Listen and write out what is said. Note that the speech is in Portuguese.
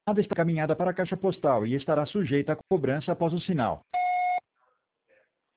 está encaminhada para a caixa postal e estará sujeita a cobrança após o sinal.